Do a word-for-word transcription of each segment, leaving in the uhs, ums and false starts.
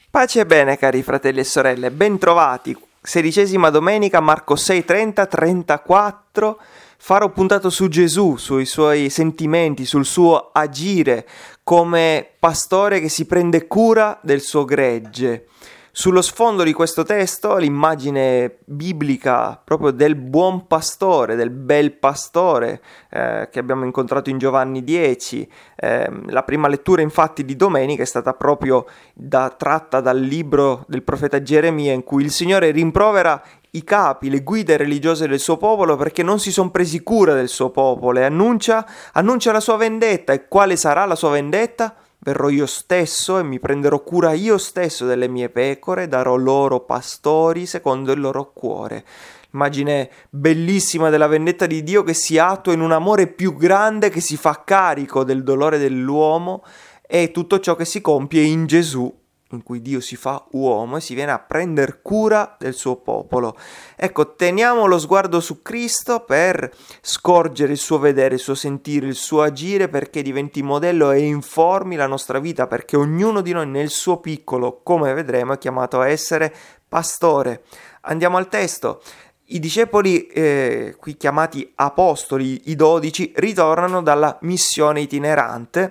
Pace e bene, cari fratelli e sorelle, bentrovati. Sedicesima domenica, Marco sei, trenta, trentaquattro. Faro puntato su Gesù, sui suoi sentimenti, sul suo agire come pastore che si prende cura del suo gregge. Sullo sfondo di questo testo l'immagine biblica proprio del buon pastore, del bel pastore eh, che abbiamo incontrato in Giovanni dieci. Eh, la prima lettura infatti di domenica è stata proprio da, tratta dal libro del profeta Geremia, in cui il Signore rimprovera i capi, le guide religiose del suo popolo perché non si sono presi cura del suo popolo e annuncia, annuncia la sua vendetta. E quale sarà la sua vendetta? Verrò io stesso e mi prenderò cura io stesso delle mie pecore, darò loro pastori secondo il loro cuore. Immagine bellissima della vendetta di Dio che si attua in un amore più grande, che si fa carico del dolore dell'uomo e tutto ciò che si compie in Gesù, in cui Dio si fa uomo e si viene a prendere cura del suo popolo. Ecco, teniamo lo sguardo su Cristo per scorgere il suo vedere, il suo sentire, il suo agire, perché diventi modello e informi la nostra vita, perché ognuno di noi nel suo piccolo, come vedremo, è chiamato a essere pastore. Andiamo al testo. I discepoli, eh, qui chiamati apostoli, i dodici, ritornano dalla missione itinerante.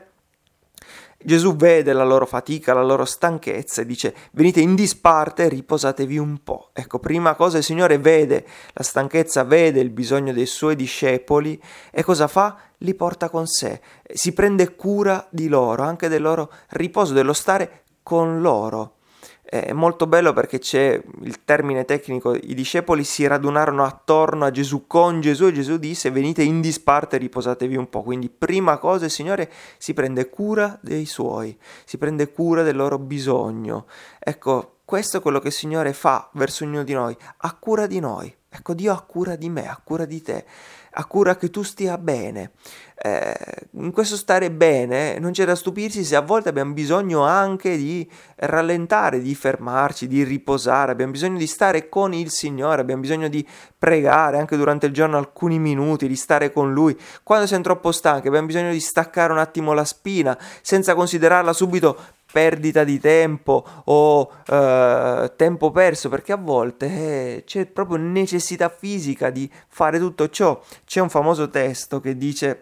Gesù vede la loro fatica, la loro stanchezza e dice: venite in disparte e riposatevi un po'. Ecco, prima cosa il Signore vede la stanchezza, vede il bisogno dei suoi discepoli e cosa fa? Li porta con sé, si prende cura di loro, anche del loro riposo, dello stare con loro. È molto bello perché c'è il termine tecnico: i discepoli si radunarono attorno a Gesù, con Gesù, e Gesù disse: venite in disparte e riposatevi un po'. Quindi prima cosa il Signore si prende cura dei suoi, si prende cura del loro bisogno. Ecco, questo è quello che il Signore fa verso ognuno di noi, ha cura di noi. Ecco, Dio ha cura di me, ha cura di te, ha cura che tu stia bene. Eh, in questo stare bene non c'è da stupirsi se a volte abbiamo bisogno anche di rallentare, di fermarci, di riposare, abbiamo bisogno di stare con il Signore, abbiamo bisogno di pregare anche durante il giorno alcuni minuti, di stare con Lui. Quando siamo troppo stanchi abbiamo bisogno di staccare un attimo la spina, senza considerarla subito perdita di tempo o eh, tempo perso, perché a volte eh, c'è proprio necessità fisica di fare tutto ciò. C'è un famoso testo che dice: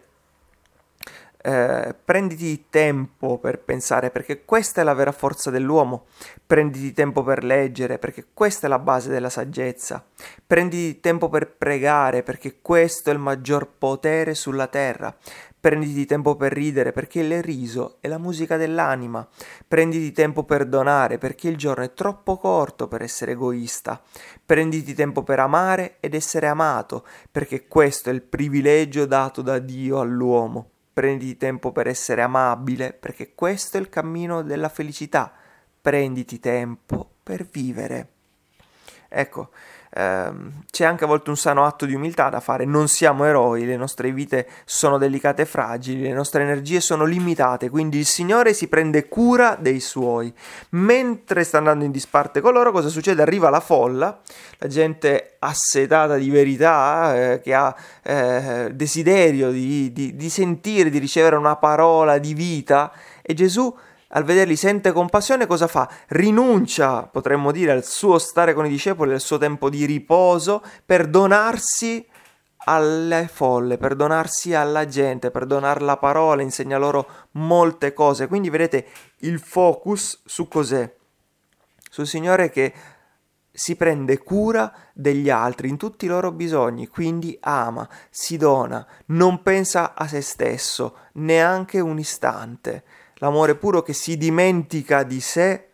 Eh, prenditi tempo per pensare, perché questa è la vera forza dell'uomo. Prenditi tempo per leggere, perché questa è la base della saggezza. Prenditi tempo per pregare, perché questo è il maggior potere sulla terra. Prenditi tempo per ridere, perché il riso è la musica dell'anima. Prenditi tempo per donare, perché il giorno è troppo corto per essere egoista. Prenditi tempo per amare ed essere amato, perché questo è il privilegio dato da Dio all'uomo. Prenditi tempo per essere amabile, perché questo è il cammino della felicità. Prenditi tempo per vivere. Ecco, ehm, c'è anche a volte un sano atto di umiltà da fare. Non siamo eroi, le nostre vite sono delicate e fragili, le nostre energie sono limitate, quindi il Signore si prende cura dei suoi. Mentre sta andando in disparte con loro, cosa succede? Arriva la folla, la gente assetata di verità, eh, che ha eh, desiderio di, di, di sentire, di ricevere una parola di vita, e Gesù, al vederli, sente compassione. Cosa fa? Rinuncia, potremmo dire, al suo stare con i discepoli, al suo tempo di riposo, per donarsi alle folle, per donarsi alla gente, per donare la parola, insegna loro molte cose. Quindi vedete il focus su cos'è? Sul Signore che si prende cura degli altri in tutti i loro bisogni, quindi ama, si dona, non pensa a se stesso neanche un istante. L'amore puro che si dimentica di sé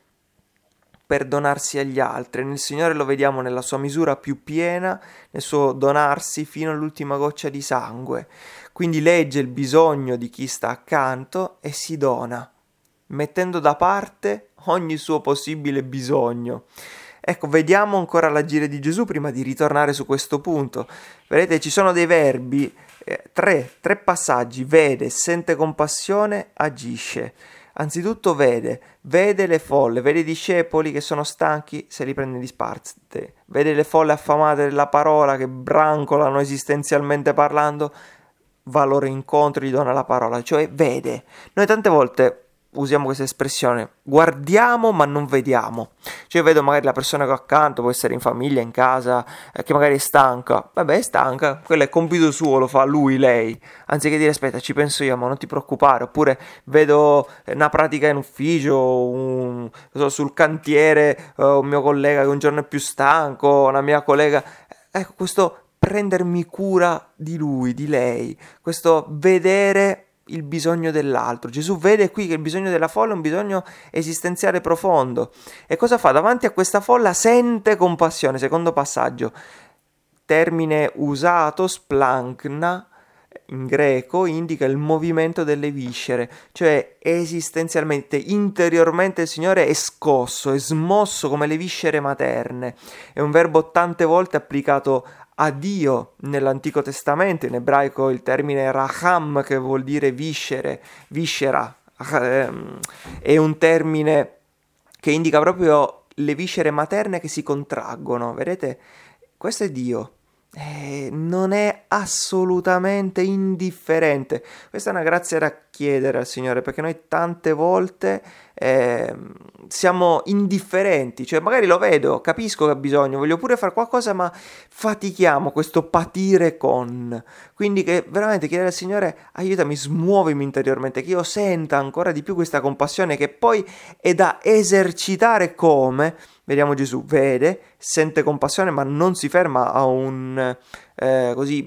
per donarsi agli altri. Nel Signore lo vediamo nella sua misura più piena, nel suo donarsi fino all'ultima goccia di sangue. Quindi legge il bisogno di chi sta accanto e si dona, mettendo da parte ogni suo possibile bisogno. Ecco, vediamo ancora l'agire di Gesù prima di ritornare su questo punto. Vedete, ci sono dei verbi, eh, tre, tre passaggi: vede, sente compassione, agisce. Anzitutto vede, vede le folle, vede i discepoli che sono stanchi, se li prende in disparte, vede le folle affamate della parola che brancolano esistenzialmente parlando, va loro incontro, gli dona la parola, cioè vede. Noi tante volte usiamo questa espressione, guardiamo ma non vediamo. Cioè vedo magari la persona che ho accanto, può essere in famiglia, in casa, eh, che magari è stanca. Vabbè, è stanca, quello è compito suo, lo fa lui, lei. Anziché dire aspetta, ci penso io, ma non ti preoccupare. Oppure vedo una pratica in ufficio, un, non so, sul cantiere, uh, un mio collega che un giorno è più stanco, una mia collega. Ecco, questo prendermi cura di lui, di lei, questo vedere il bisogno dell'altro. Gesù vede qui che il bisogno della folla è un bisogno esistenziale profondo. E cosa fa? Davanti a questa folla sente compassione. Secondo passaggio, termine usato, splankna, in greco indica il movimento delle viscere, cioè esistenzialmente, interiormente il Signore è scosso, è smosso come le viscere materne. È un verbo tante volte applicato a Dio nell'Antico Testamento, in ebraico il termine raham, che vuol dire viscere, viscera, è un termine che indica proprio le viscere materne che si contraggono. Vedete? Questo è Dio. Eh, non è assolutamente indifferente. Questa è una grazia da chiedere al Signore, perché noi tante volte eh, siamo indifferenti, cioè magari lo vedo, capisco che ha bisogno, voglio pure fare qualcosa, ma fatichiamo questo patire con. Quindi che veramente chiedere al Signore aiutami, smuovimi interiormente, che io senta ancora di più questa compassione che poi è da esercitare. Come? Vediamo, Gesù vede, sente compassione, ma non si ferma a un eh, così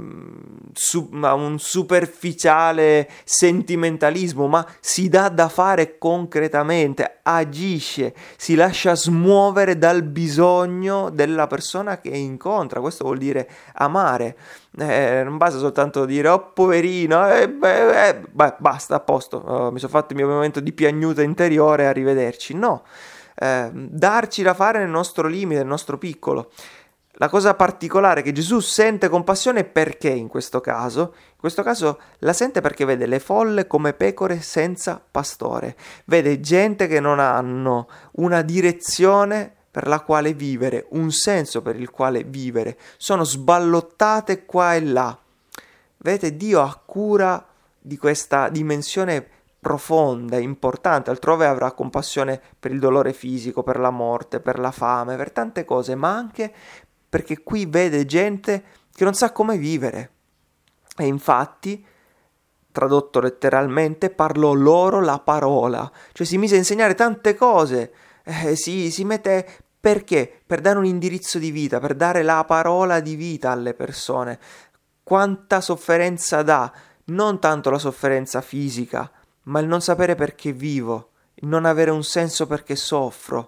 mh, su, a un superficiale sentimentalismo, ma si dà da fare concretamente, agisce, si lascia smuovere dal bisogno della persona che incontra. Questo vuol dire amare. Eh, non basta soltanto dire oh poverino, eh, beh, eh, beh, basta, a posto, oh, mi sono fatto il mio momento di piagnuta interiore, arrivederci. No. Eh, darci da fare nel nostro limite, nel nostro piccolo. La cosa particolare è che Gesù sente compassione perché in questo caso? In questo caso la sente perché vede le folle come pecore senza pastore, vede gente che non hanno una direzione per la quale vivere, un senso per il quale vivere, sono sballottate qua e là. Vedete, Dio ha cura di questa dimensione profonda, importante. Altrove avrà compassione per il dolore fisico, per la morte, per la fame, per tante cose, ma anche perché qui vede gente che non sa come vivere. E infatti, tradotto letteralmente, parlò loro la parola, cioè si mise a insegnare tante cose, eh, si, si mette. Perché? Per dare un indirizzo di vita, per dare la parola di vita alle persone. Quanta sofferenza dà, non tanto la sofferenza fisica, ma il non sapere perché vivo, il non avere un senso perché soffro.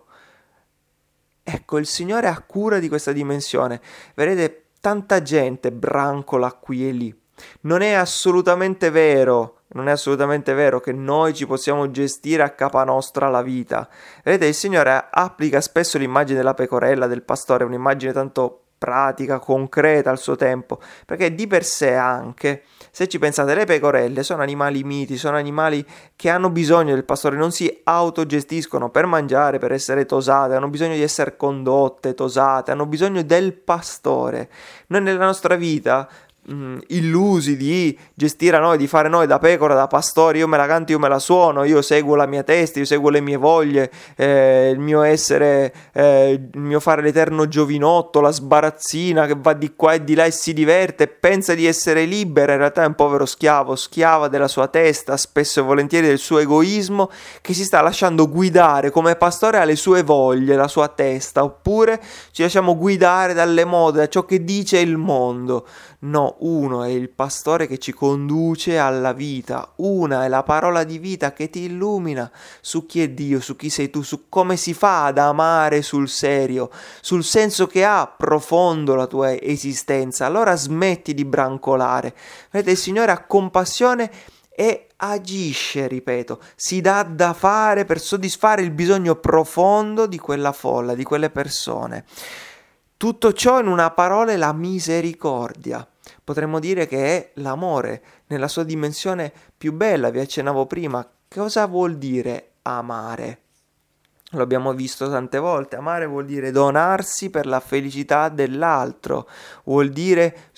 Ecco, il Signore ha cura di questa dimensione. Vedete, tanta gente brancola qui e lì. Non è assolutamente vero, non è assolutamente vero che noi ci possiamo gestire a capa nostra la vita. Vedete, il Signore applica spesso l'immagine della pecorella, del pastore, un'immagine tanto pratica, concreta al suo tempo, perché di per sé anche, se ci pensate, le pecorelle sono animali miti, sono animali che hanno bisogno del pastore, non si autogestiscono per mangiare, per essere tosate, hanno bisogno di essere condotte, tosate, hanno bisogno del pastore. Noi nella nostra vita mh, illusi di gestire a noi, di fare noi da pecora, da pastore, io me la canto, io me la suono, io seguo la mia testa, io seguo le mie voglie, eh, il mio essere, eh, il mio fare l'eterno giovinotto, la sbarazzina che va di qua e di là e si diverte e pensa di essere libera, in realtà è un povero schiavo, schiava della sua testa, spesso e volentieri del suo egoismo, che si sta lasciando guidare come pastore alle sue voglie, la sua testa, oppure ci lasciamo guidare dalle mode, da ciò che dice il mondo. No, uno è il pastore che ci conduce alla vita, una è la parola di vita che ti illumina su chi è Dio, su chi sei tu, su come si fa ad amare sul serio, sul senso che ha profondo la tua esistenza. Allora smetti di brancolare. Vedete, il Signore ha compassione e agisce, ripeto, si dà da fare per soddisfare il bisogno profondo di quella folla, di quelle persone. Tutto ciò in una parola è la misericordia. Potremmo dire che è l'amore nella sua dimensione più bella, vi accennavo prima. Cosa vuol dire amare? Lo abbiamo visto tante volte. Amare vuol dire donarsi per la felicità dell'altro, vuol dire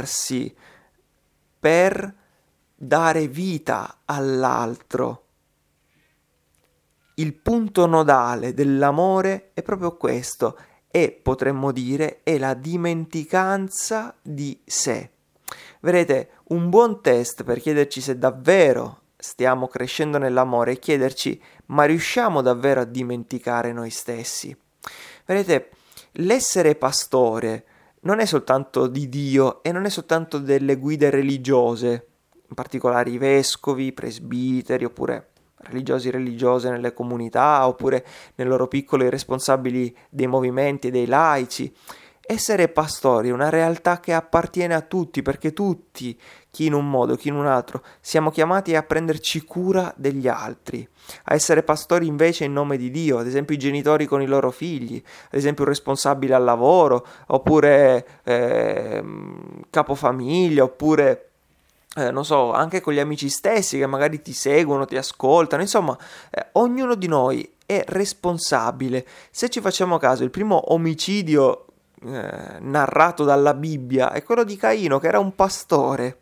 svuotarsi per dare vita all'altro. il punto nodale dell'amore è proprio questo, e potremmo dire è la dimenticanza di sé. Vedete, un buon test per chiederci se davvero stiamo crescendo nell'amore è chiederci: ma riusciamo davvero a dimenticare noi stessi? Vedete, l'essere pastore non è soltanto di Dio e non è soltanto delle guide religiose, in particolare i vescovi, i presbiteri oppure religiosi e religiose nelle comunità oppure nel loro piccolo i responsabili dei movimenti e dei laici. Essere pastori è una realtà che appartiene a tutti, perché tutti, chi in un modo, chi in un altro, siamo chiamati a prenderci cura degli altri, a essere pastori invece in nome di Dio, ad esempio i genitori con i loro figli, ad esempio un responsabile al lavoro, oppure eh, capofamiglia, oppure Eh, non so, anche con gli amici stessi che magari ti seguono, ti ascoltano, insomma, eh, ognuno di noi è responsabile. Se ci facciamo caso, il primo omicidio eh, narrato dalla Bibbia è quello di Caino, che era un pastore.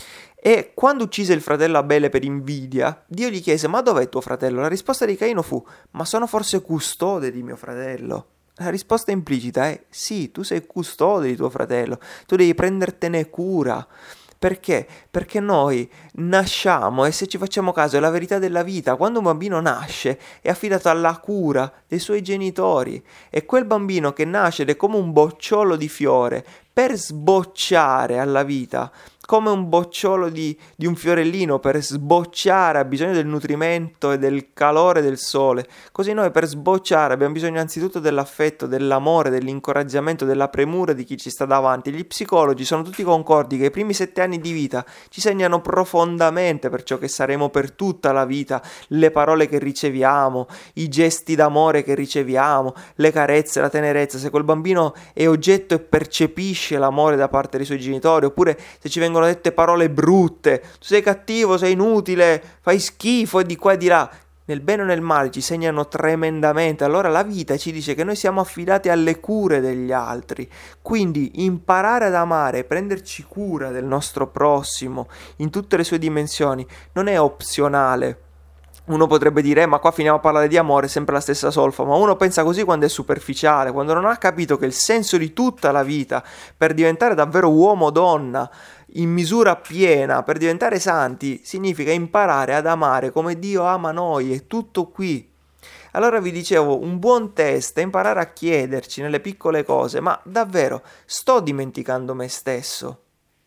E quando uccise il fratello Abele per invidia, Dio gli chiese: ma dov'è tuo fratello? La risposta di Caino fu: ma sono forse custode di mio fratello? La risposta implicita è: sì, tu sei custode di tuo fratello, tu devi prendertene cura. Perché? Perché noi nasciamo, e se ci facciamo caso è la verità della vita, quando un bambino nasce è affidato alla cura dei suoi genitori, e quel bambino che nasce ed è come un bocciolo di fiore, per sbocciare alla vita, come un bocciolo di, di un fiorellino, per sbocciare ha bisogno del nutrimento e del calore del sole. Così noi per sbocciare abbiamo bisogno anzitutto dell'affetto, dell'amore, dell'incoraggiamento, della premura di chi ci sta davanti. Gli psicologi sono tutti concordi che i primi sette anni di vita ci segnano profondamente per ciò che saremo per tutta la vita, le parole che riceviamo, i gesti d'amore che riceviamo, le carezze, la tenerezza. Se quel bambino è oggetto e percepisce l'amore da parte dei suoi genitori, oppure se ci vengono dette parole brutte: tu sei cattivo, sei inutile, fai schifo, e di qua e di là, nel bene o nel male ci segnano tremendamente. Allora la vita ci dice che noi siamo affidati alle cure degli altri, quindi imparare ad amare, prenderci cura del nostro prossimo in tutte le sue dimensioni non è opzionale. Uno potrebbe dire: eh, ma qua finiamo a parlare di amore, è sempre la stessa solfa. Ma uno pensa così quando è superficiale, quando non ha capito che il senso di tutta la vita, per diventare davvero uomo o donna in misura piena, per diventare santi, significa imparare ad amare come Dio ama noi. È tutto qui. Allora vi dicevo, un buon test è imparare a chiederci nelle piccole cose: ma davvero sto dimenticando me stesso?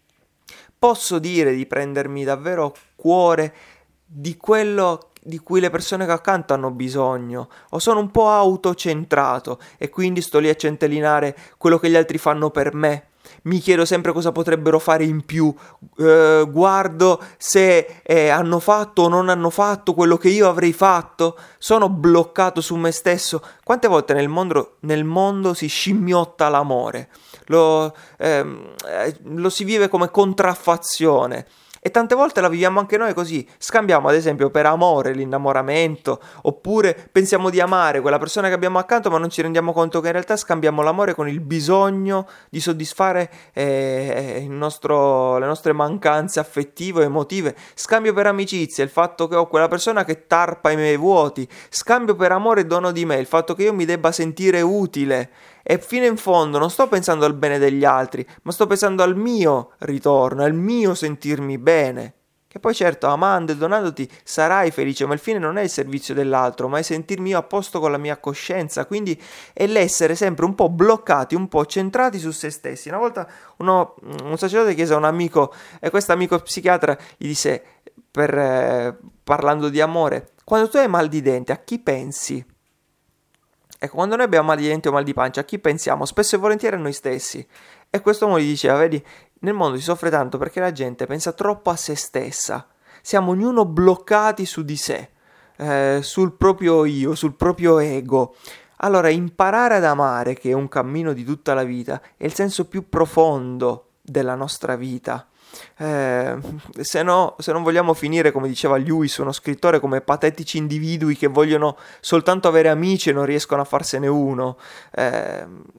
Posso dire di prendermi davvero cuore di quello di cui le persone che accanto hanno bisogno, o sono un po' autocentrato e quindi sto lì a centellinare quello che gli altri fanno per me? Mi chiedo sempre cosa potrebbero fare in più, eh, guardo se eh, hanno fatto o non hanno fatto quello che io avrei fatto, sono bloccato su me stesso. Quante volte nel mondo, nel mondo si scimmiotta l'amore, lo, ehm, eh, lo si vive come contraffazione. E tante volte la viviamo anche noi così, scambiamo ad esempio per amore l'innamoramento, oppure pensiamo di amare quella persona che abbiamo accanto ma non ci rendiamo conto che in realtà scambiamo l'amore con il bisogno di soddisfare eh, il nostro, le nostre mancanze affettive o emotive. Scambio per amicizia il fatto che ho quella persona che tarpa i miei vuoti, scambio per amore e dono di me il fatto che io mi debba sentire utile. E fino in fondo non sto pensando al bene degli altri, ma sto pensando al mio ritorno, al mio sentirmi bene. Che poi certo, amando e donandoti sarai felice, ma il fine non è il servizio dell'altro, ma è sentirmi io a posto con la mia coscienza. Quindi è l'essere sempre un po' bloccati, un po' centrati su se stessi. Una volta uno, un sacerdote chiese a un amico, e questo amico psichiatra gli disse, per, eh, parlando di amore: quando tu hai mal di dente, a chi pensi? Ecco, quando noi abbiamo mal di denti o mal di pancia, a chi pensiamo? Spesso e volentieri a noi stessi. E questo uomo gli diceva: vedi, nel mondo si soffre tanto perché la gente pensa troppo a se stessa. Siamo ognuno bloccati su di sé, eh, sul proprio io, sul proprio ego. Allora, imparare ad amare, che è un cammino di tutta la vita, è il senso più profondo della nostra vita. Eh, se no, se non vogliamo finire, come diceva Lewis, uno scrittore, come patetici individui che vogliono soltanto avere amici e non riescono a farsene uno. Eh,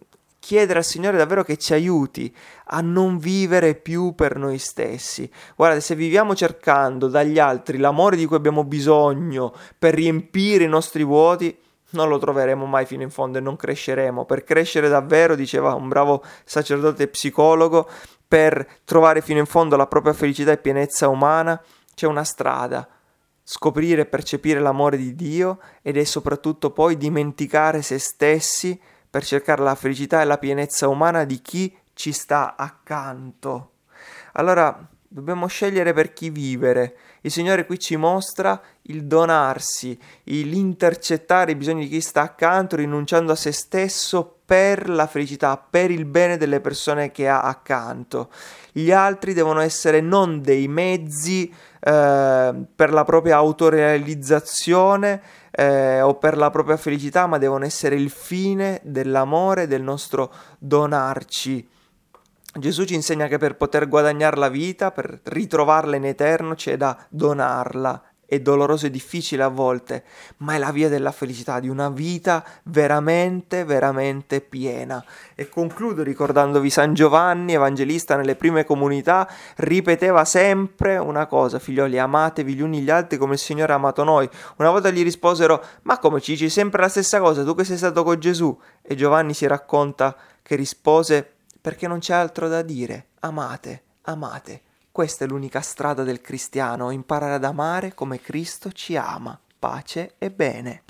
chiedere al Signore davvero che ci aiuti a non vivere più per noi stessi. Guardate, se viviamo cercando dagli altri l'amore di cui abbiamo bisogno per riempire i nostri vuoti, non lo troveremo mai fino in fondo e non cresceremo. Per crescere davvero, diceva un bravo sacerdote psicologo, per trovare fino in fondo la propria felicità e pienezza umana, c'è una strada: scoprire e percepire l'amore di Dio, ed è soprattutto poi dimenticare se stessi per cercare la felicità e la pienezza umana di chi ci sta accanto. Allora dobbiamo scegliere per chi vivere. Il Signore qui ci mostra il donarsi, l'intercettare i bisogni di chi sta accanto, rinunciando a se stesso per la felicità, per il bene delle persone che ha accanto. Gli altri devono essere non dei mezzi eh, per la propria autorealizzazione eh, o per la propria felicità, ma devono essere il fine dell'amore, del nostro donarci. Gesù ci insegna che per poter guadagnare la vita, per ritrovarla in eterno, c'è da donarla. È doloroso e difficile a volte, ma è la via della felicità, di una vita veramente, veramente piena. E concludo ricordandovi San Giovanni, evangelista nelle prime comunità, ripeteva sempre una cosa: figlioli, amatevi gli uni gli altri come il Signore ha amato noi. Una volta gli risposero: ma come ci dici sempre la stessa cosa, tu che sei stato con Gesù? E Giovanni si racconta che rispose: perché non c'è altro da dire, amate, amate. Questa è l'unica strada del cristiano, imparare ad amare come Cristo ci ama. Pace e bene.